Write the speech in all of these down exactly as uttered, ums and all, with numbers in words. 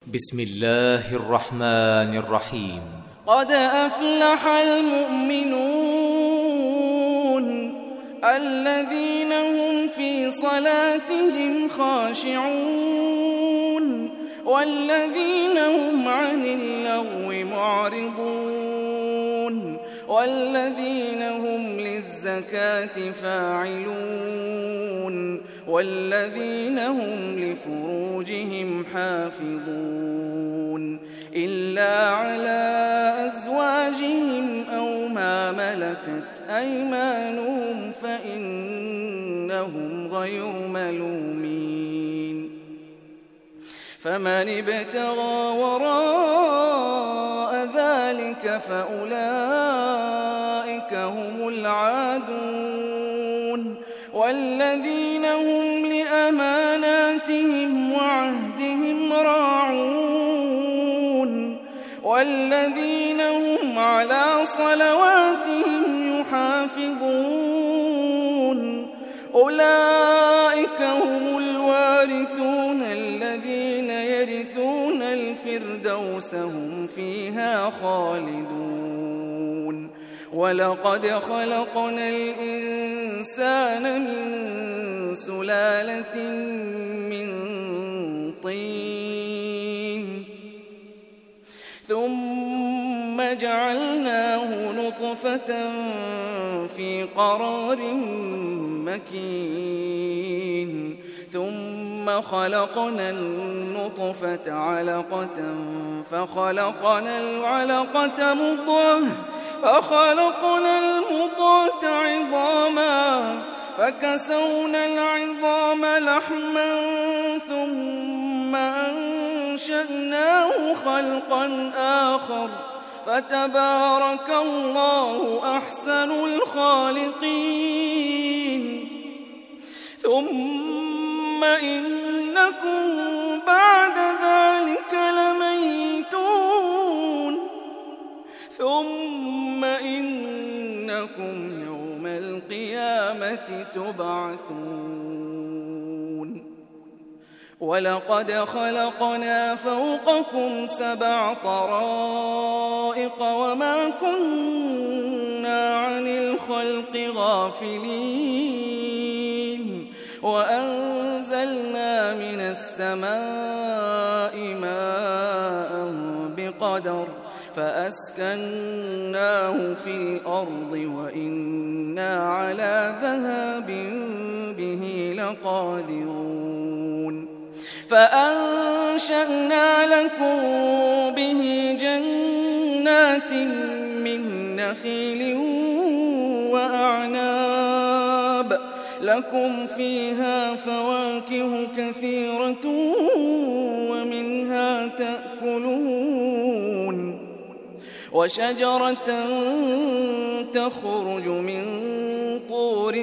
بسم الله الرحمن الرحيم. قد أفلح المؤمنون الذين هم في صلاتهم خاشعون والذين هم عن اللغو معرضون والذين هم للزكاة فاعلون والذين هم لفروجهم حافظون إلا على أزواجهم أو ما ملكت أيمانهم فإنهم غير ملومين. فمن ابتغى وراء ذلك فأولئك هم العادون والذين هم لأماناتهم وعهدهم راعون والذين هم على صلواتهم يحافظون أولئك هم الوارثون الذين يرثون الفردوس هم فيها خالدون. ولقد خلقنا الإنسان من سلالة من طين ثم جعلناه نطفة في قرار مكين ثم خلقنا النطفة علقة فخلقنا العلقة مضغة فخلقنا المضغة عظاما فكسونا العظام لحما ثم أنشأناه خلقا آخر فتبارك الله أحسن الخالقين. ثم إنكم بعد ذلك لميتون ثم إنكم يوم القيامة تبعثون. ولقد خلقنا فوقكم سبع طرائق وما كنا عن الخلق غافلين وأنزلنا من السماء ماء بقدر فأسكناه في الأرض وإنا على ذهاب به لقادرون. فأنشأنا لكم به جنات من نخيل وأعناب لكم فيها فواكه كثيرة ومنها تأكلون وشجرة تخرج من طور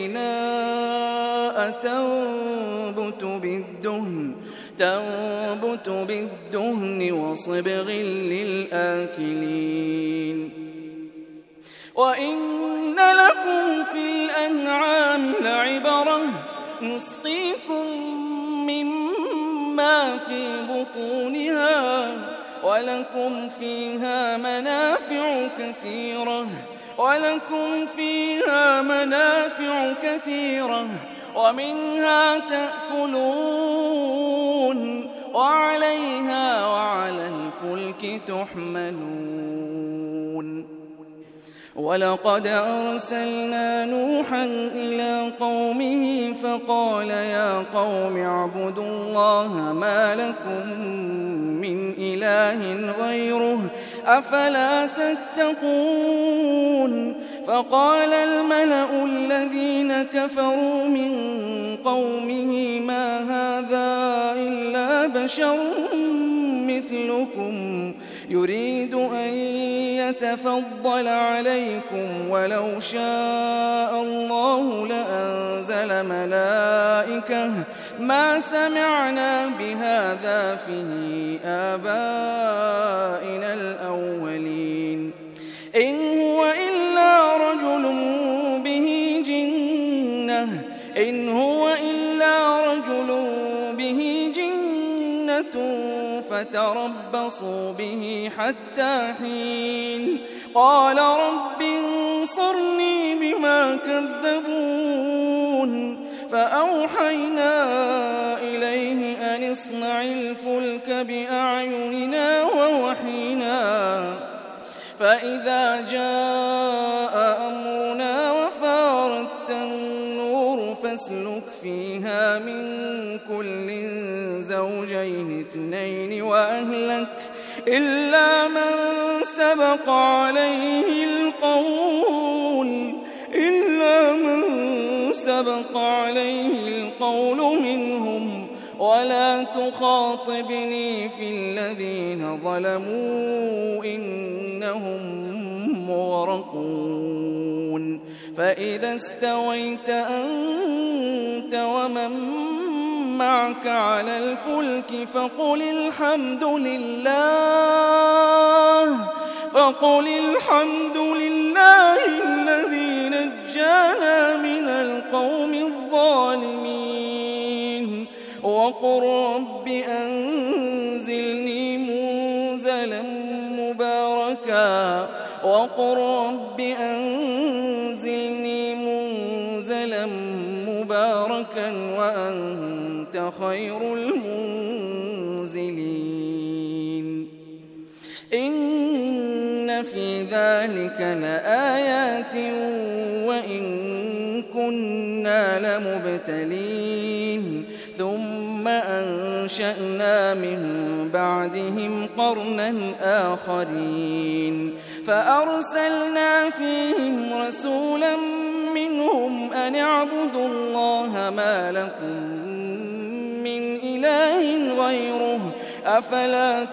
سيناء تنبت بالدهن تنبت بالدهن وصبغ للآكلين. وإن لكم في الأنعام لعبرة نسقيكم مما في بطونها ولكم فيها منافع كثيرة ولكم فيها منافع كثيرة ومنها تأكلون وعليها وعلى الفلك تحملون. ولقد أرسلنا نوحا إلى قومه فقال يا قوم اعبدوا الله ما لكم من إله غيره أفلا تتقون. فقال الملأ الذين كفروا من قومه ما هذا إلا بشر مثلكم يريد أن يتفضل عليكم ولو شاء الله لأنزل ملائكة ما سمعنا بهذا في آبائنا الأولين إن هو إلا رجل به جنة إن هو إلا رجل به جنة فتربصوا به حتى حين قال رب انصرني بما كذبون فأوحينا إليه أن اصنع الفلك بأعيننا ووحينا فإذا جاء أمرنا وفارت النور فاسلك فيها من كل زوجين اثنين وأهلك إلا من سبق عليه القول إلا من سبق عليه القول منهم ولا تخاطبني في الذين ظلموا إنهم مغرقون فإذا استويت أنت ومن معك على الفلك فقل الحمد لله فقل الحمد لله الذي نجانا من القوم الظالمين وقل رب أنزلني منزلا مباركا وقل رب أنزلني منزلا مباركا وأنت خير المنزلين إن في ذلك لآيات وإن كنا لمبتلين ثم أنشأنا من بعدهم قرنا آخرين فأرسلنا فيهم رسولا منهم أن اعبدوا الله ما لكم من إله غيره أفلا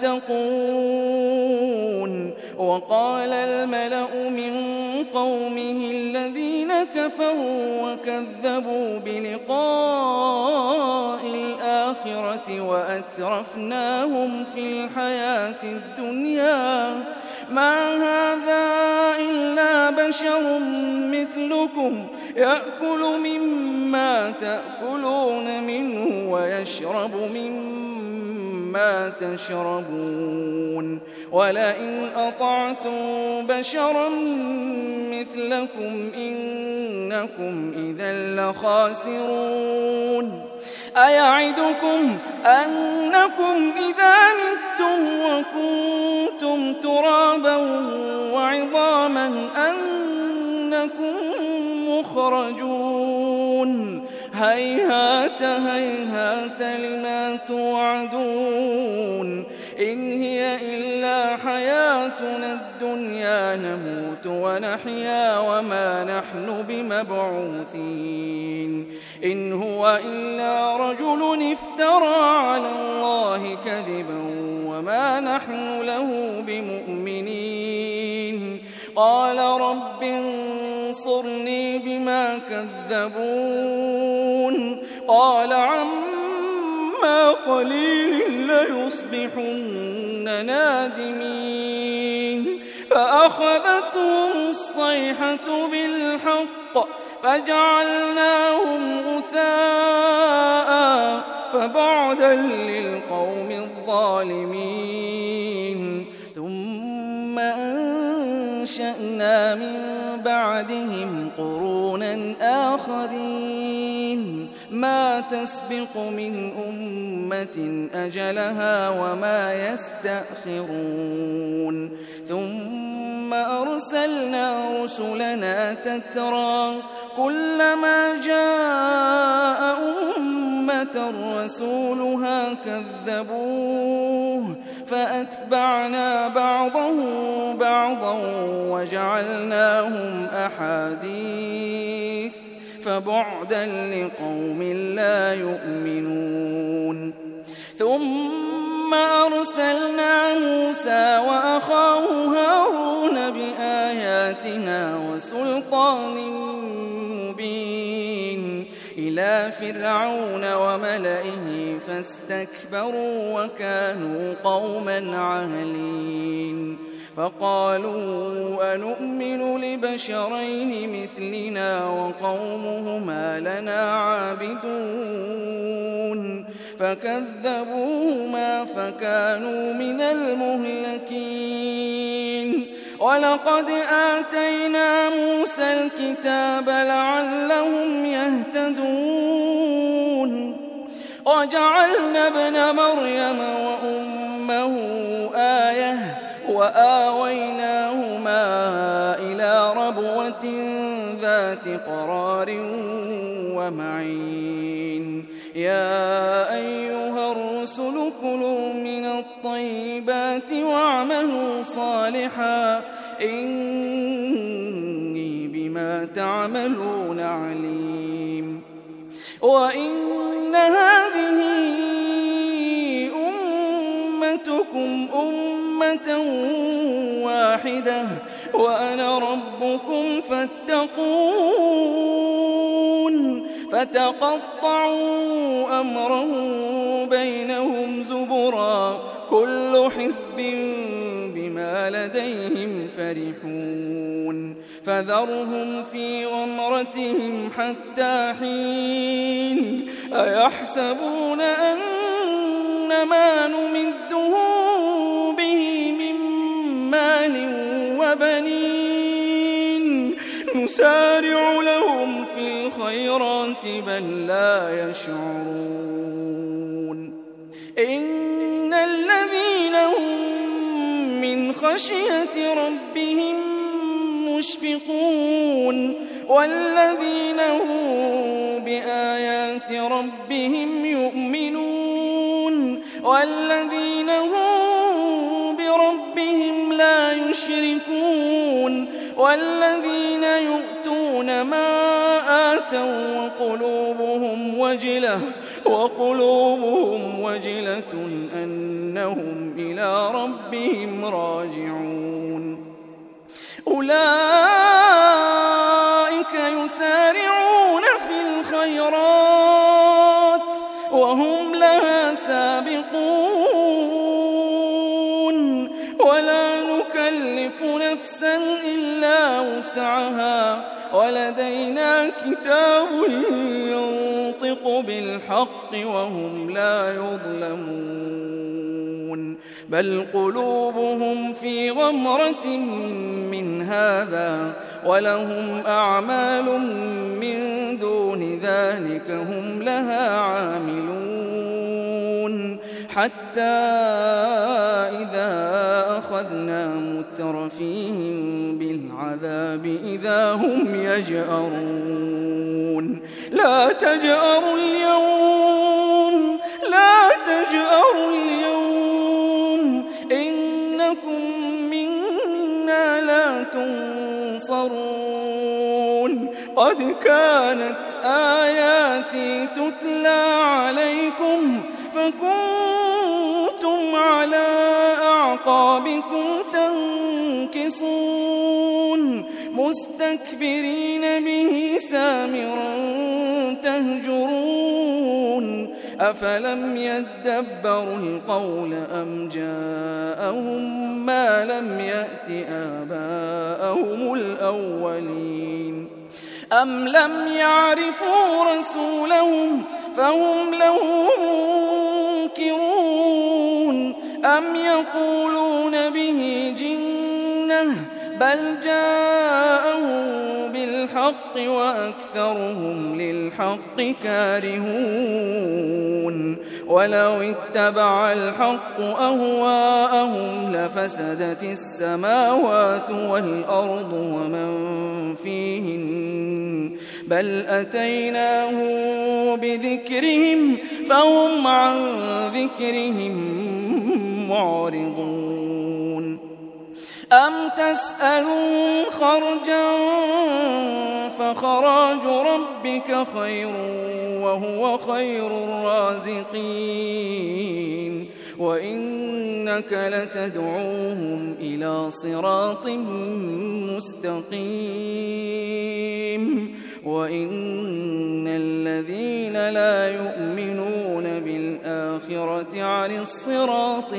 تتقون وقال الملأ من قومه الذين كفروا وكذبوا بلقاء الآخرة وأترفناهم في الحياة الدنيا ما هذا إلا بشر مثلكم يأكل مما تأكلون منه ويشرب مما تشربون ولئن أطعتم بشرا مثلكم إنكم إذا لخاسرون أيعدكم أنكم إذا متم وكنتم ترابا وعظاما أنكم مخرجون هيهات هيهات لما توعدون إن هي إلا حياتنا الدنيا نموت ونحيا وما نحن بمبعوثين إن هو إلا رجل افترى على الله كذبا وما نحن له بمؤمنين قال رب انصرني بما كذبون قال عما قليل ليصبحن نادمين فأخذتهم الصيحة بالحق فجعلناهم غثاء فبعدا للقوم الظالمين ثم أنشأنا من بعدهم قرونا آخرين ما تسبق من أمة أجلها وما يستأخرون ثم أرسلنا رسلنا تترى كلما جاء أمة رسولها كذبوه فأتبعنا بعضهم بعضا وجعلناهم أحاديث فبعدا لقوم لا يؤمنون ثم أرسلنا موسى وأخاه هارون بآياتنا وسلطان مبين إلى فرعون وملئه فاستكبروا وكانوا قوما عالين فقالوا أنؤمن لبشرين مثلنا وقومهما لنا عابدون فكذبوهما فكانوا من المهلكين ولقد آتينا موسى الكتاب لعلهم يهتدون وجعلنا ابن مريم وأمه آية وآويناهما إلى ربوة ذات قرار ومعين يا أيها الرسل كلوا من الطيبات واعملوا صالحا إني بما تعملون عليم وإن هذه أمتكم أمة واحدة وأنا ربكم فاتقون فتقطعوا أمرهم بينهم زبرا كل حزب بما لديهم فرحون فذرهم في غمرتهم حتى حين أيحسبون أن ما نمدهم به من مال وبنين نسارع لهم في الخيرات بل لا يشعرون إن الذين هم من خشية ربهم مشفقون والذين هم بآيات ربهم يؤمنون والذين هم بربهم لا يشركون والذين يؤتون ما آتوا وقلوبهم وجلة وقلوبهم وجلة أنهم إلى ربهم راجعون أولئك يسارعون في الخيرات وهم لها سابقون ولا نكلف نفسا إلا وسعها ولدينا كتاب ينطق بالحق وهم لا يظلمون بل قلوبهم في غمرة من هذا ولهم أعمال من دون ذلك هم لها عاملون حتى إذا أخذنا مترفيهم بالعذاب إذا هم يجأرون لا تجأروا اليوم لا تجأروا اليوم إنكم منا لا تنصرون قد كانت آياتي تتلى عليكم فكنتم على أعقابكم تنكصون مستكبرين به سامرا تهجرون أفلم يدبروا القول أم جاءهم ما لم يأت آباءهم الأولين أم لم يعرفوا رسولهم فهم له منكرون أم يقولون به جنة بل جاءهم بالحق وأكثرهم للحق كارهون ولو اتبع الحق أهواءهم لفسدت السماوات والأرض ومن فيهن بل أتيناهم بذكرهم فهم عن ذكرهم معرضون أم تسألون خرجا فخراج ربك خير وهو خير الرازقين وإنك لتدعوهم إلى صراط مستقيم وإن الذين لا يؤمنون بالآخرة عن الصراط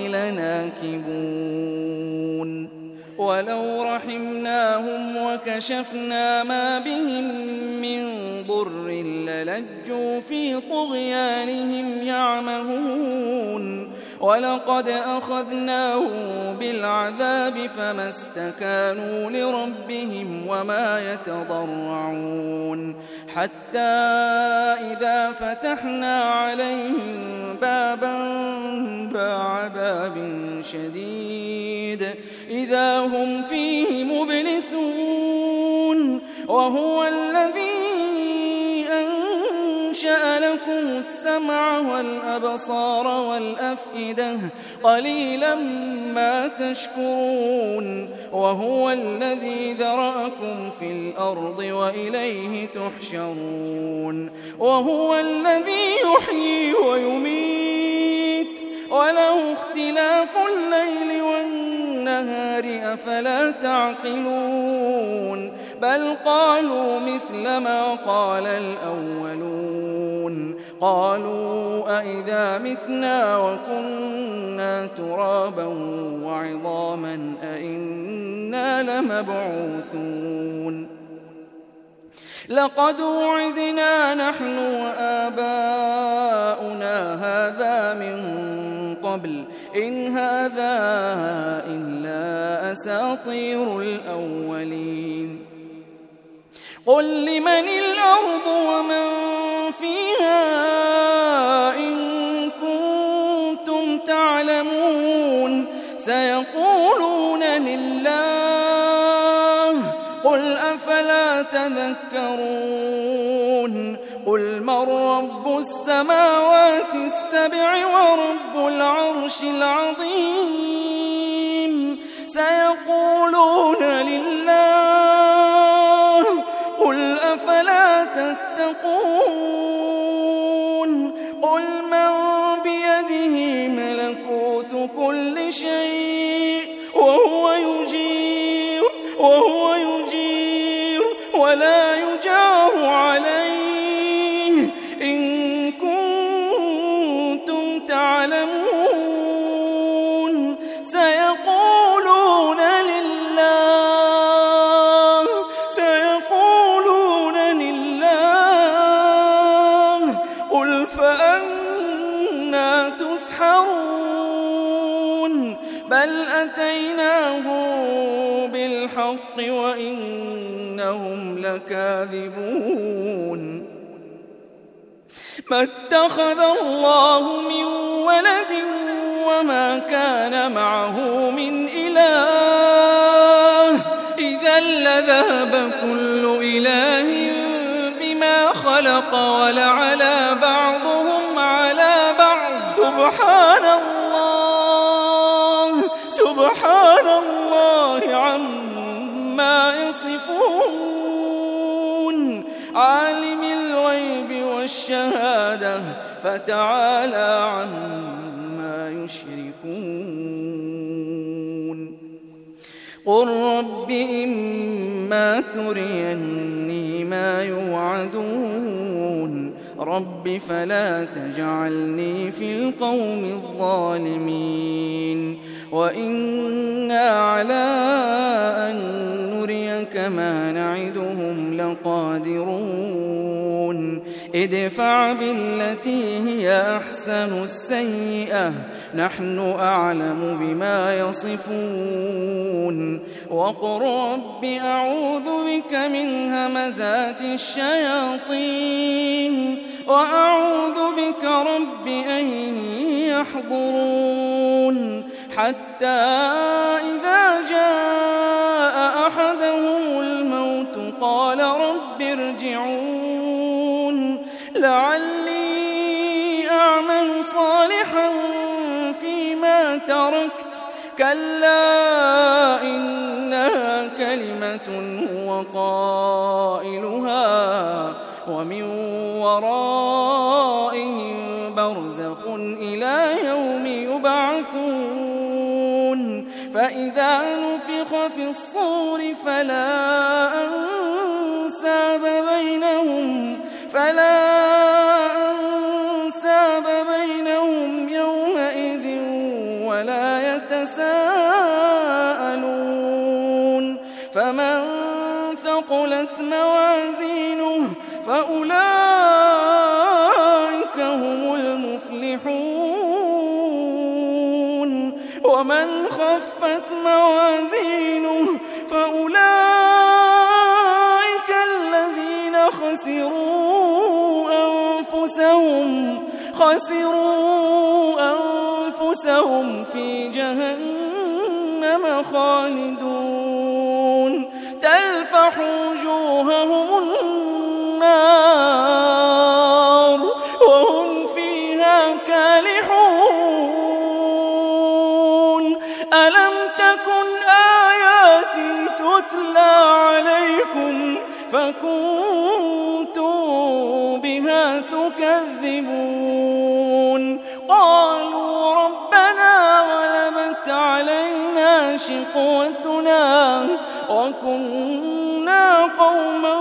لناكبون ولو رحمناهم وكشفنا ما بهم من ضر ضر للجوا في طغيانهم يعمهون ولقد أخذناهم بالعذاب فما استكانوا لربهم وما يتضرعون حتى إذا فتحنا عليهم بابا ذا عذاب شديد إذا هم فيه مبلسون وهو الذي أنشأ لكم السمع والأبصار والأفئدة قليلا ما تشكرون وهو الذي ذرأكم في الأرض وإليه تحشرون وهو الذي يحيي ويميت وله اختلاف الليل والنهار أفلا تعقلون بل قالوا مثل ما قال الأولون قالوا أئذا متنا وكنا ترابا وعظاما أئنا لمبعوثون لقد وعدنا نحن وآباؤنا هذا من قبل إن هذا إلا أساطير الأولين قل لمن الأرض ومن فيها إن كنتم تعلمون سيقولون لله قل أفلا تذكرون قل من رب السماوات السبع ورب العرش العظيم سيقولون لله قل أفلا تتقون قل من بيده ملكوت كل شيء وهو يجير وهو يجير ولا يجار عليه إن كنتم تعلمون سيقولون لله سيقولون لله قل فأنى تسحرون بل أتيناهم بالحق وإنهم لكاذبون ما اتخذ الله من ولد وما كان معه من إله إذا لذهب كل إله بما خلق ولعلى بعضهم على بعض سبحان الله سبحان الله عما يصفون عالم الغيب والشهادة فتعالى عما يشركون قل رب إما تريني ما يوعدون رب فلا تجعلني في القوم الظالمين وإنا على أن نريك ما نعدهم لقادرون ادفع بالتي هي أحسن السيئة نحن أعلم بما يصفون وقل رب أعوذ بك من همزات الشياطين وأعوذ بك رب أن يحضرون حتى إذا جاء أحدهم الموت قال رب ارجعون لعلي أعمل صالحا فيما تركت كلا إنها كلمة هو قائلها ومن ورائهم برزخ إلى يوم يبعثون فإذا نفخ في الصور فلا أنساب بينهم فلا أنساب بينهم يومئذ ولا يتساءلون فمن ثقلت موازينه فأولئك هم المفلحون. ومن خفت موازينه فأولئك الذين خسروا أنفسهم خسروا أنفسهم في جهنم خالدون تلفح وجوههم النار وهم فيها كالحون. ألم تكن آياتي تتلى عليكم فكنتم بها تكذبون. قالوا ربنا غلبت علينا شقوتنا وكنا قوما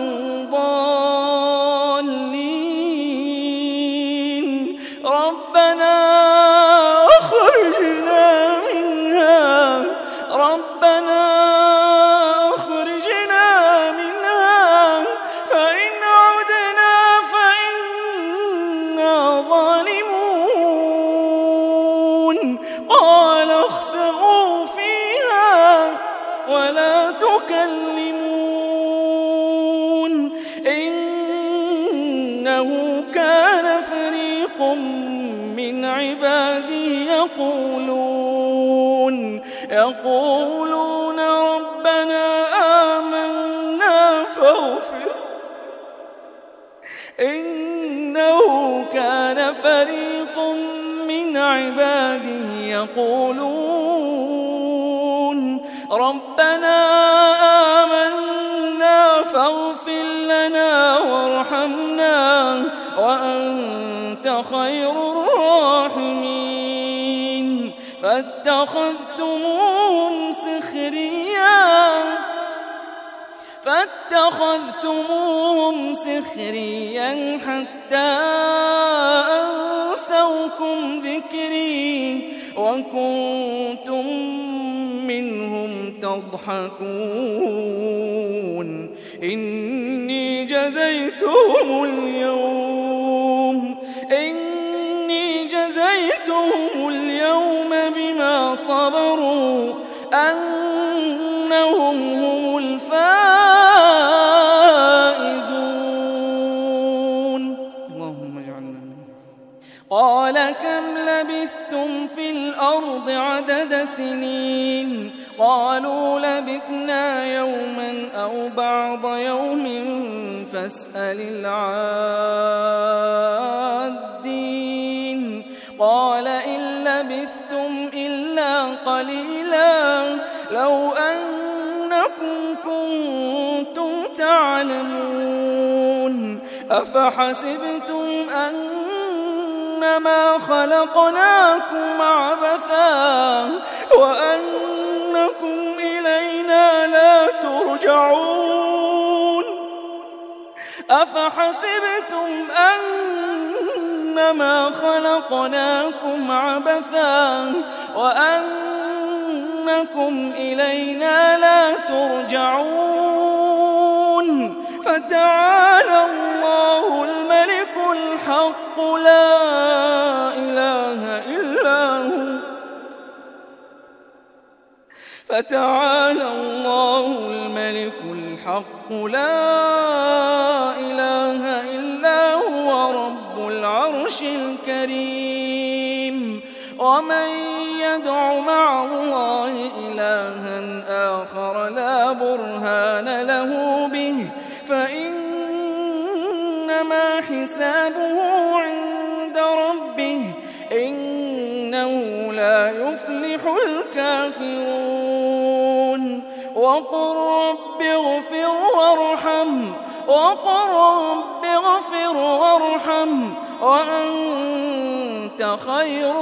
ضالين ربنا أخرجنا منها ربنا أخرجنا منها فإن عدنا فإنا ظالمون. قال اخسئوا فيها ولا تكلمون. إنه كان فريق من عبادي يقولون يقولون ربنا آمنا فاغفر إنه كان فريق من عبادي يقولون ربنا آمنا فاغفر لنا وارحمنا وأنت خير الراحمين. فاتخذتموهم سخريا فاتخذتموهم سخريا حتى أنسوكم ذكري وكنتم منهم تضحكون. إني جزيتهم اليوم إني جزيتهم اليوم بما صبروا أنهم هم الفائزون. اللهم اجعلنا منهم. قال كم لبثتم في الأرض عدد سنين قالوا لبثنا يوما أو بعض يوم فاسأل العادين. قال إن لبثتم إلا قليلا لو أنكم كنتم تعلمون. أفحسبتم أنما خلقناكم عبثا وأنكم إلينا لا ترجعون. أفحسبتم أنما خلقناكم عبثا وأنكم إلينا لا ترجعون. فتعالى الله الملك الحق لا إله إلا هو فتعالى الله الملك الحق لا إله إلا هو رب العرش الكريم. ومن يدع مع الله إلها آخر لا برهان له به فإنما حسابه عند ربه إنه لا يفلح الكافرون. وقل رب اغفر وارحم وقل رب اغفر وارحم وأنت خير